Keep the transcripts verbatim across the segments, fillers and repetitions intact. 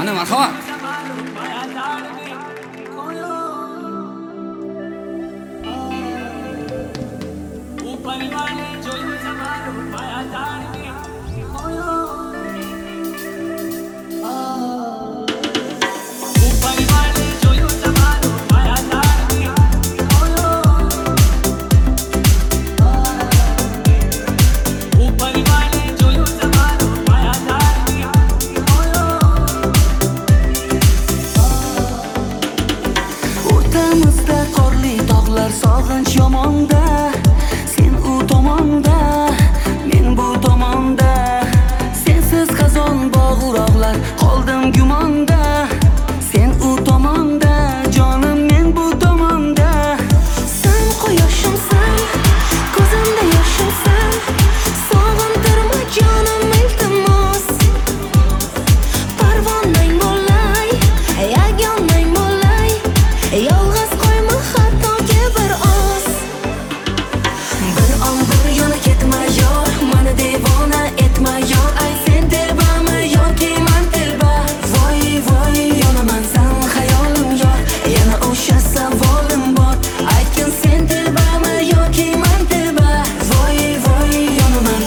Mana marhamat. O'rtamizda qorli tog'lar sog'inch yomonda, sen u tomonda, men bu tomonda. Sensiz xazon bog'uroqlar qoldim gumonda, sen u tomonda, jonim men bu tomonda. Sen quyoshimsan, ko'zimda yoshimsan, sog'intirma jonim iltimos. Parvonang bo'lay, yagonang bo'lay, yolg'iz qo'yma hattoki bir oz. Bir on bir yo'li ketma yor, mani devona etma yor. Ay sen telbami yoki man telba? Voy voy yonaman san xayolim yor, yana o'sha savolim bor. Aytgin sen telbami yoki man telba? Voy voy yonaman.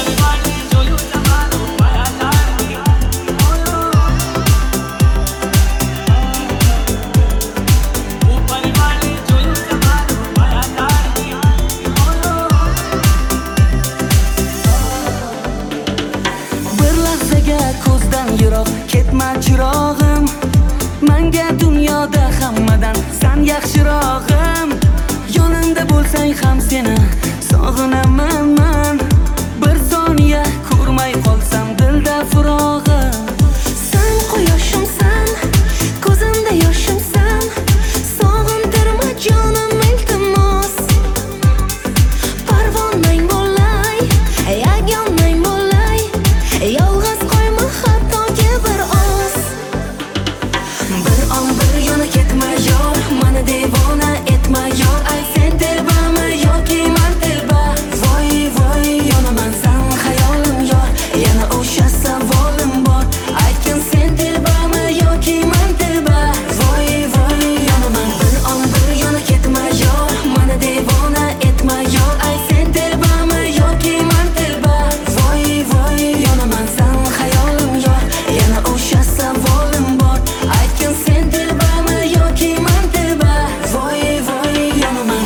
Bir lahzaga ko'zdan yiroq ketma chirog'im, menga dunyoda hammadan san yaxshirog'im. Yonimda bo'lsang ham seni sog'inaman man, bir soniya ko'rmay qolsam dilda firog'im. Sen quyoshimsan, ko'zimda yoshimsan, sog'intirma jonim iltimos. Parvonang bo'lay, yagonang bo'lay, yolg'iz qo'yma hattoki bir oz. Bir on bir yo'li ketma yor, mani devona etma yor. Ay sen telbami yoki man telba? Voy voy yonaman san xayolim yor, yana o'sha savolim bor. Aytgin sen telbami yoki man telba? Voy voy yonaman. Bir on bir yo'li ketma yor, mani devona etma yor. Ay sen telbami yoki man telba? Voy voy yonaman san xayolim yor, yana o'sha savolim bor. Aytgin sen telbami yoki man telba? Voy voy yonaman.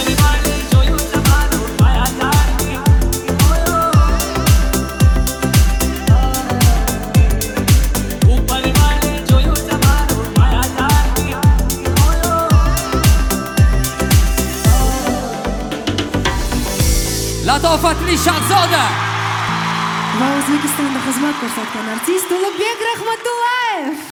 Latofatli Shahzoda. Va O'zbekistonda xizmat ko'rsatgan artist Ulug'bek Rahmatullayev.